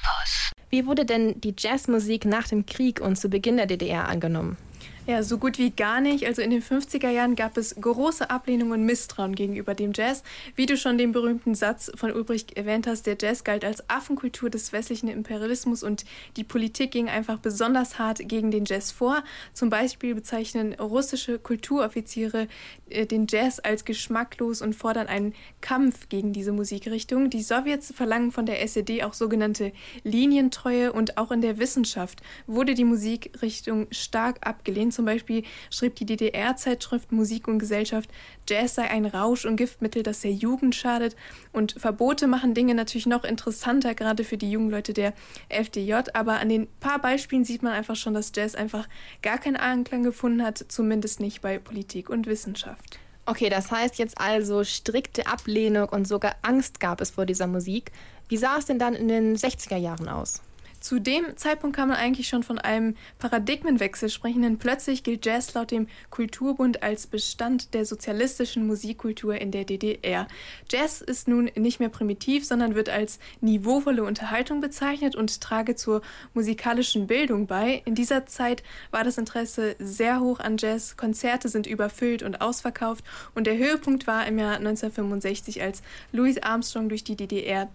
Wie wurde denn die Jazzmusik nach dem Krieg und zu Beginn der DDR angenommen? Ja, so gut wie gar nicht. Also in den 50er Jahren gab es große Ablehnung und Misstrauen gegenüber dem Jazz. Wie du schon den berühmten Satz von Ulbricht erwähnt hast, der Jazz galt als Affenkultur des westlichen Imperialismus und die Politik ging einfach besonders hart gegen den Jazz vor. Zum Beispiel bezeichnen russische Kulturoffiziere den Jazz als geschmacklos und fordern einen Kampf gegen diese Musikrichtung. Die Sowjets verlangen von der SED auch sogenannte Linientreue und auch in der Wissenschaft wurde die Musikrichtung stark abgelehnt. Zum Beispiel schrieb die DDR-Zeitschrift Musik und Gesellschaft, Jazz sei ein Rausch- und Giftmittel, das der Jugend schadet. Und Verbote machen Dinge natürlich noch interessanter, gerade für die jungen Leute der FDJ. Aber an den paar Beispielen sieht man einfach schon, dass Jazz einfach gar keinen Anklang gefunden hat, zumindest nicht bei Politik und Wissenschaft. Okay, das heißt jetzt also strikte Ablehnung und sogar Angst gab es vor dieser Musik. Wie sah es denn dann in den 60er Jahren aus? Zu dem Zeitpunkt kann man eigentlich schon von einem Paradigmenwechsel sprechen, denn plötzlich gilt Jazz laut dem Kulturbund als Bestand der sozialistischen Musikkultur in der DDR. Jazz ist nun nicht mehr primitiv, sondern wird als niveauvolle Unterhaltung bezeichnet und trage zur musikalischen Bildung bei. In dieser Zeit war das Interesse sehr hoch an Jazz, Konzerte sind überfüllt und ausverkauft und der Höhepunkt war im Jahr 1965, als Louis Armstrong durch die DDR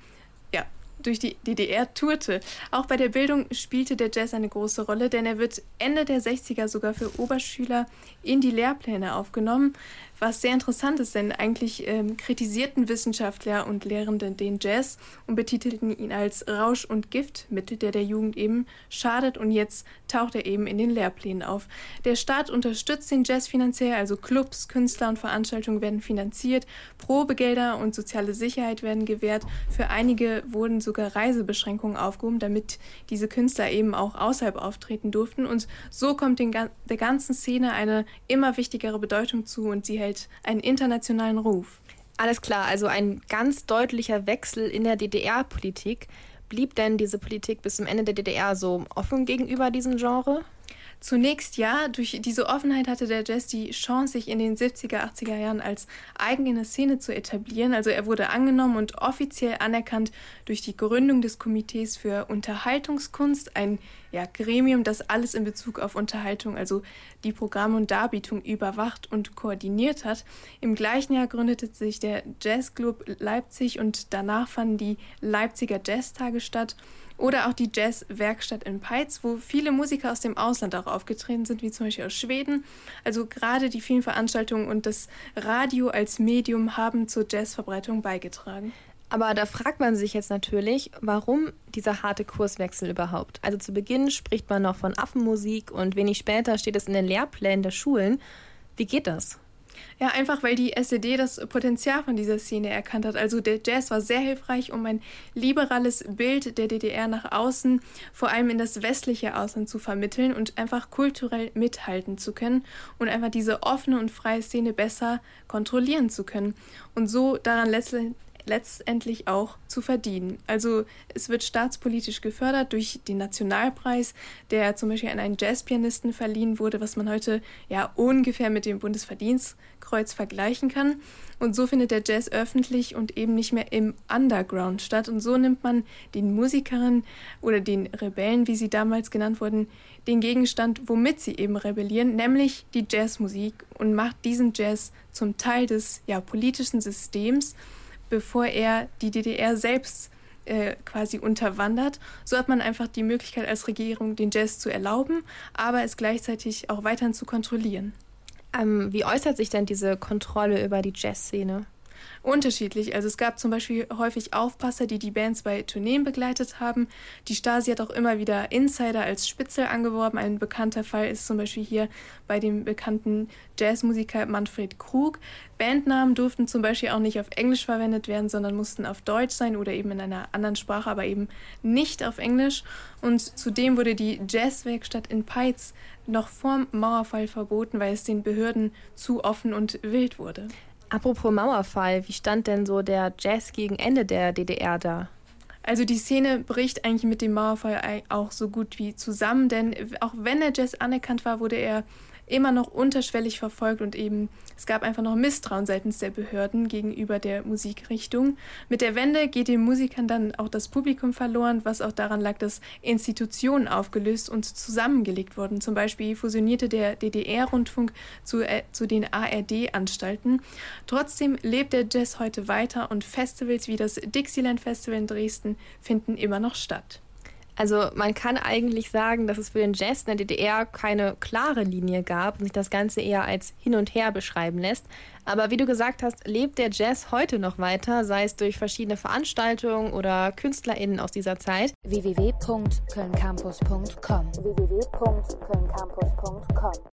tourte. Auch bei der Bildung spielte der Jazz eine große Rolle, denn er wird Ende der 60er sogar für Oberschüler in die Lehrpläne aufgenommen. Was sehr interessant ist, denn eigentlich kritisierten Wissenschaftler und Lehrende den Jazz und betitelten ihn als Rausch- und Giftmittel, der Jugend eben schadet und jetzt taucht er eben in den Lehrplänen auf. Der Staat unterstützt den Jazz finanziell, also Clubs, Künstler und Veranstaltungen werden finanziert, Probegelder und soziale Sicherheit werden gewährt. Für einige wurden sogar Reisebeschränkungen aufgehoben, damit diese Künstler eben auch außerhalb auftreten durften und so kommt der ganzen Szene eine immer wichtigere Bedeutung zu und sie hält einen internationalen Ruf. Alles klar, also ein ganz deutlicher Wechsel in der DDR-Politik. Blieb denn diese Politik bis zum Ende der DDR so offen gegenüber diesem Genre? Zunächst ja, durch diese Offenheit hatte der Jazz die Chance, sich in den 70er, 80er Jahren als eigene Szene zu etablieren. Also er wurde angenommen und offiziell anerkannt durch die Gründung des Komitees für Unterhaltungskunst, ein Gremium, das alles in Bezug auf Unterhaltung, also die Programme und Darbietung überwacht und koordiniert hat. Im gleichen Jahr gründete sich der Jazzclub Leipzig und danach fanden die Leipziger Jazztage statt. Oder auch die Jazzwerkstatt in Peitz, wo viele Musiker aus dem Ausland auch aufgetreten sind, wie zum Beispiel aus Schweden. Also gerade die vielen Veranstaltungen und das Radio als Medium haben zur Jazzverbreitung beigetragen. Aber da fragt man sich jetzt natürlich, warum dieser harte Kurswechsel überhaupt? Also zu Beginn spricht man noch von Affenmusik und wenig später steht es in den Lehrplänen der Schulen. Wie geht das? Ja, einfach weil die SED das Potenzial von dieser Szene erkannt hat. Also der Jazz war sehr hilfreich, um ein liberales Bild der DDR nach außen, vor allem in das westliche Ausland zu vermitteln und einfach kulturell mithalten zu können und einfach diese offene und freie Szene besser kontrollieren zu können und so daran letztendlich auch zu verdienen. Also es wird staatspolitisch gefördert durch den Nationalpreis, der zum Beispiel an einen Jazzpianisten verliehen wurde, was man heute ungefähr mit dem Bundesverdienstkreuz vergleichen kann. Und so findet der Jazz öffentlich und eben nicht mehr im Underground statt. Und so nimmt man den Musikerinnen oder den Rebellen, wie sie damals genannt wurden, den Gegenstand, womit sie eben rebellieren, nämlich die Jazzmusik und macht diesen Jazz zum Teil des politischen Systems, bevor er die DDR selbst quasi unterwandert. So hat man einfach die Möglichkeit als Regierung, den Jazz zu erlauben, aber es gleichzeitig auch weiterhin zu kontrollieren. Wie äußert sich denn diese Kontrolle über die Jazzszene? Unterschiedlich. Also es gab zum Beispiel häufig Aufpasser, die Bands bei Tourneen begleitet haben. Die Stasi hat auch immer wieder Insider als Spitzel angeworben. Ein bekannter Fall ist zum Beispiel hier bei dem bekannten Jazzmusiker Manfred Krug. Bandnamen durften zum Beispiel auch nicht auf Englisch verwendet werden, sondern mussten auf Deutsch sein oder eben in einer anderen Sprache, aber eben nicht auf Englisch. Und zudem wurde die Jazzwerkstatt in Peitz noch vorm Mauerfall verboten, weil es den Behörden zu offen und wild wurde. Apropos Mauerfall, wie stand denn so der Jazz gegen Ende der DDR da? Also die Szene bricht eigentlich mit dem Mauerfall auch so gut wie zusammen, denn auch wenn der Jazz anerkannt war, wurde er immer noch unterschwellig verfolgt und eben es gab einfach noch Misstrauen seitens der Behörden gegenüber der Musikrichtung. Mit der Wende geht den Musikern dann auch das Publikum verloren, was auch daran lag, dass Institutionen aufgelöst und zusammengelegt wurden. Zum Beispiel fusionierte der DDR-Rundfunk zu den ARD-Anstalten. Trotzdem lebt der Jazz heute weiter und Festivals wie das Dixieland Festival in Dresden finden immer noch statt. Also man kann eigentlich sagen, dass es für den Jazz in der DDR keine klare Linie gab und sich das Ganze eher als hin und her beschreiben lässt. Aber wie du gesagt hast, lebt der Jazz heute noch weiter, sei es durch verschiedene Veranstaltungen oder KünstlerInnen aus dieser Zeit. www.kölncampus.com